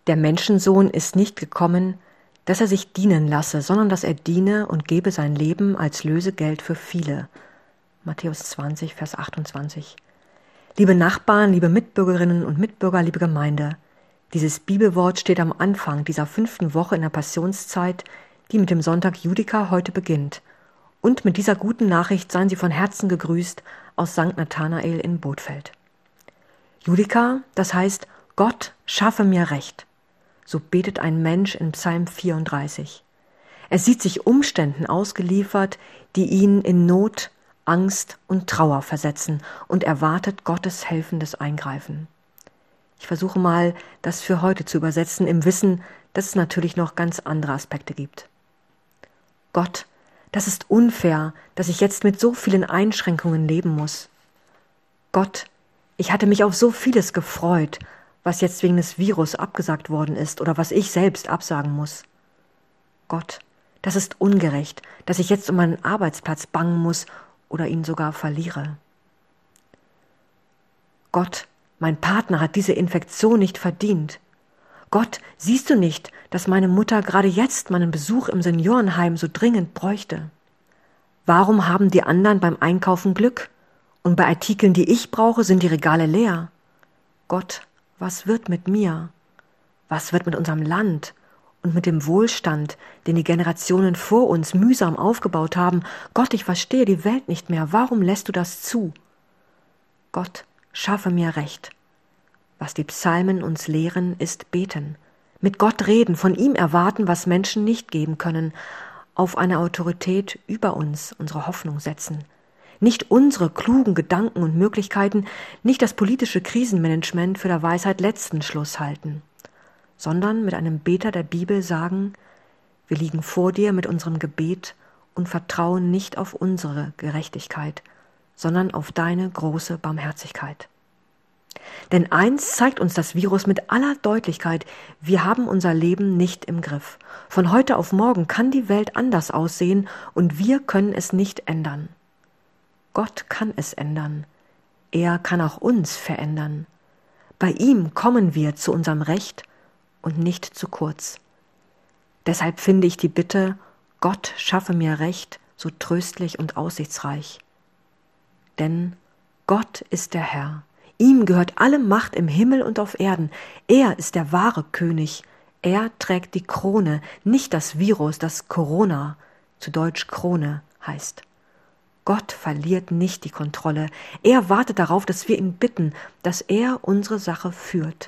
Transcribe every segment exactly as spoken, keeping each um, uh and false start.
Der Menschensohn ist nicht gekommen, dass er sich dienen lasse, sondern dass er diene und gebe sein Leben als Lösegeld für viele. Matthäus zwanzig, Vers achtundzwanzig. Liebe Nachbarn, liebe Mitbürgerinnen und Mitbürger, liebe Gemeinde, dieses Bibelwort steht am Anfang dieser fünften Woche in der Passionszeit, die mit dem Sonntag Judica heute beginnt. Und mit dieser guten Nachricht seien Sie von Herzen gegrüßt aus Sankt Nathanael in Bothfeld. Judica, das heißt, Gott schaffe mir Recht. So betet ein Mensch in Psalm vierunddreißig. Er sieht sich Umständen ausgeliefert, die ihn in Not, Angst und Trauer versetzen und erwartet Gottes helfendes Eingreifen. Ich versuche mal, das für heute zu übersetzen, im Wissen, dass es natürlich noch ganz andere Aspekte gibt. Gott, das ist unfair, dass ich jetzt mit so vielen Einschränkungen leben muss. Gott, ich hatte mich auf so vieles gefreut, was jetzt wegen des Virus abgesagt worden ist oder was ich selbst absagen muss. Gott, das ist ungerecht, dass ich jetzt um meinen Arbeitsplatz bangen muss oder ihn sogar verliere. Gott, mein Partner hat diese Infektion nicht verdient. Gott, siehst du nicht, dass meine Mutter gerade jetzt meinen Besuch im Seniorenheim so dringend bräuchte? Warum haben die anderen beim Einkaufen Glück? Und bei Artikeln, die ich brauche, sind die Regale leer. Gott, was wird mit mir? Was wird mit unserem Land und mit dem Wohlstand, den die Generationen vor uns mühsam aufgebaut haben? Gott, ich verstehe die Welt nicht mehr. Warum lässt du das zu? Gott, schaffe mir Recht. Was die Psalmen uns lehren, ist beten. Mit Gott reden, von ihm erwarten, was Menschen nicht geben können. Auf eine Autorität über uns unsere Hoffnung setzen. Nicht unsere klugen Gedanken und Möglichkeiten, nicht das politische Krisenmanagement für der Weisheit letzten Schluss halten, sondern mit einem Beter der Bibel sagen, wir liegen vor dir mit unserem Gebet und vertrauen nicht auf unsere Gerechtigkeit, sondern auf deine große Barmherzigkeit. Denn eins zeigt uns das Virus mit aller Deutlichkeit, wir haben unser Leben nicht im Griff. Von heute auf morgen kann die Welt anders aussehen und wir können es nicht ändern. Gott kann es ändern. Er kann auch uns verändern. Bei ihm kommen wir zu unserem Recht und nicht zu kurz. Deshalb finde ich die Bitte, Gott schaffe mir Recht, so tröstlich und aussichtsreich. Denn Gott ist der Herr. Ihm gehört alle Macht im Himmel und auf Erden. Er ist der wahre König. Er trägt die Krone, nicht das Virus, das Corona, zu Deutsch Krone heißt. Gott verliert nicht die Kontrolle. Er wartet darauf, dass wir ihn bitten, dass er unsere Sache führt.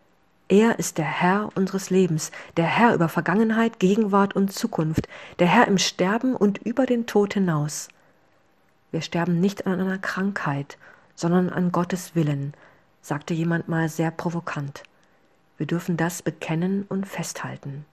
Er ist der Herr unseres Lebens, der Herr über Vergangenheit, Gegenwart und Zukunft, der Herr im Sterben und über den Tod hinaus. Wir sterben nicht an einer Krankheit, sondern an Gottes Willen, sagte jemand mal sehr provokant. Wir dürfen das bekennen und festhalten.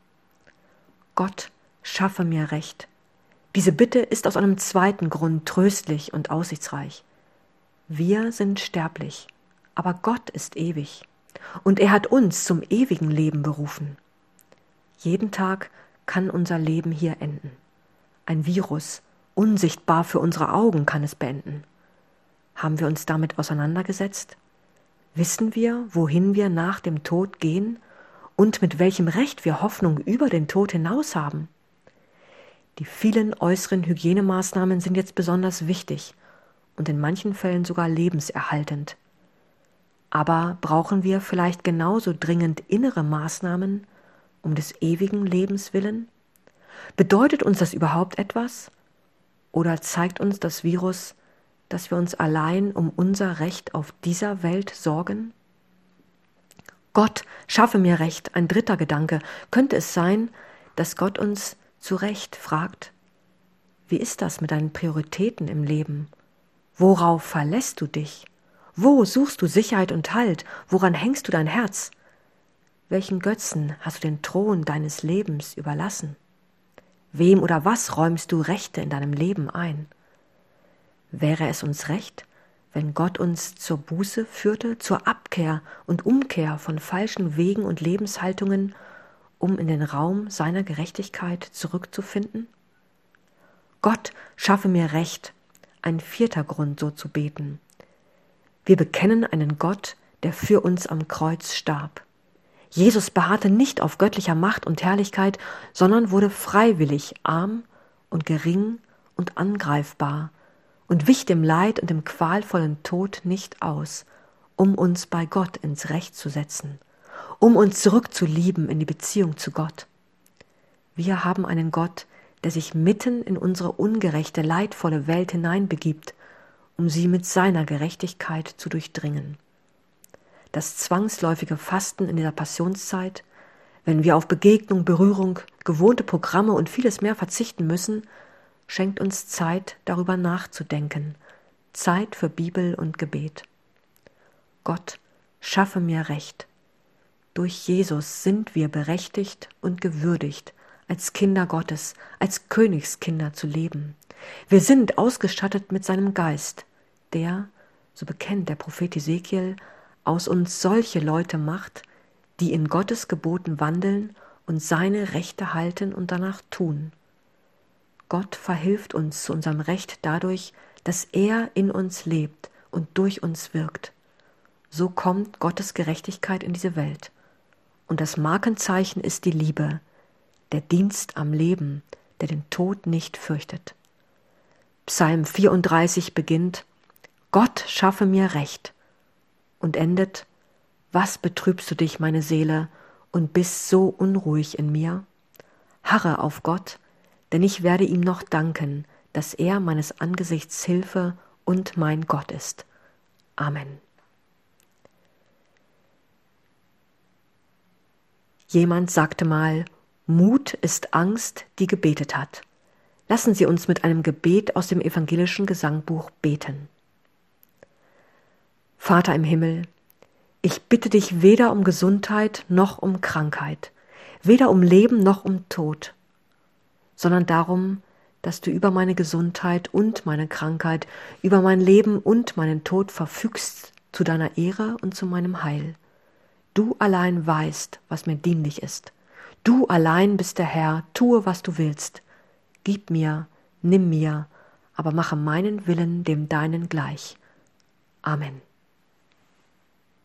Gott, schaffe mir Recht. Diese Bitte ist aus einem zweiten Grund tröstlich und aussichtsreich. Wir sind sterblich, aber Gott ist ewig und er hat uns zum ewigen Leben berufen. Jeden Tag kann unser Leben hier enden. Ein Virus, unsichtbar für unsere Augen, kann es beenden. Haben wir uns damit auseinandergesetzt? Wissen wir, wohin wir nach dem Tod gehen und mit welchem Recht wir Hoffnung über den Tod hinaus haben? Die vielen äußeren Hygienemaßnahmen sind jetzt besonders wichtig und in manchen Fällen sogar lebenserhaltend. Aber brauchen wir vielleicht genauso dringend innere Maßnahmen um des ewigen Lebens willen? Bedeutet uns das überhaupt etwas? Oder zeigt uns das Virus, dass wir uns allein um unser Recht auf dieser Welt sorgen? Gott, schaffe mir Recht, ein dritter Gedanke. Könnte es sein, dass Gott uns zu Recht fragt, wie ist das mit deinen Prioritäten im Leben? Worauf verlässt du dich? Wo suchst du Sicherheit und Halt? Woran hängst du dein Herz? Welchen Götzen hast du den Thron deines Lebens überlassen? Wem oder was räumst du Rechte in deinem Leben ein? Wäre es uns recht, wenn Gott uns zur Buße führte, zur Abkehr und Umkehr von falschen Wegen und Lebenshaltungen, um in den Raum seiner Gerechtigkeit zurückzufinden? Gott, schaffe mir Recht, ein vierter Grund, so zu beten. Wir bekennen einen Gott, der für uns am Kreuz starb. Jesus beharrte nicht auf göttlicher Macht und Herrlichkeit, sondern wurde freiwillig arm und gering und angreifbar und wich dem Leid und dem qualvollen Tod nicht aus, um uns bei Gott ins Recht zu setzen, um uns zurückzulieben in die Beziehung zu Gott. Wir haben einen Gott, der sich mitten in unsere ungerechte, leidvolle Welt hineinbegibt, um sie mit seiner Gerechtigkeit zu durchdringen. Das zwangsläufige Fasten in dieser Passionszeit, wenn wir auf Begegnung, Berührung, gewohnte Programme und vieles mehr verzichten müssen, schenkt uns Zeit, darüber nachzudenken, Zeit für Bibel und Gebet. Gott, schaffe mir Recht. Durch Jesus sind wir berechtigt und gewürdigt, als Kinder Gottes, als Königskinder zu leben. Wir sind ausgestattet mit seinem Geist, der, so bekennt der Prophet Ezekiel, aus uns solche Leute macht, die in Gottes Geboten wandeln und seine Rechte halten und danach tun. Gott verhilft uns zu unserem Recht dadurch, dass er in uns lebt und durch uns wirkt. So kommt Gottes Gerechtigkeit in diese Welt. Und das Markenzeichen ist die Liebe, der Dienst am Leben, der den Tod nicht fürchtet. Psalm vierunddreißig beginnt: Gott schaffe mir Recht, und endet: Was betrübst du dich, meine Seele, und bist so unruhig in mir? Harre auf Gott, denn ich werde ihm noch danken, dass er meines Angesichts Hilfe und mein Gott ist. Amen. Jemand sagte mal: Mut ist Angst, die gebetet hat. Lassen Sie uns mit einem Gebet aus dem evangelischen Gesangbuch beten. Vater im Himmel, ich bitte dich weder um Gesundheit noch um Krankheit, weder um Leben noch um Tod, sondern darum, dass du über meine Gesundheit und meine Krankheit, über mein Leben und meinen Tod verfügst zu deiner Ehre und zu meinem Heil. Du allein weißt, was mir dienlich ist. Du allein bist der Herr, tue, was du willst. Gib mir, nimm mir, aber mache meinen Willen dem deinen gleich. Amen.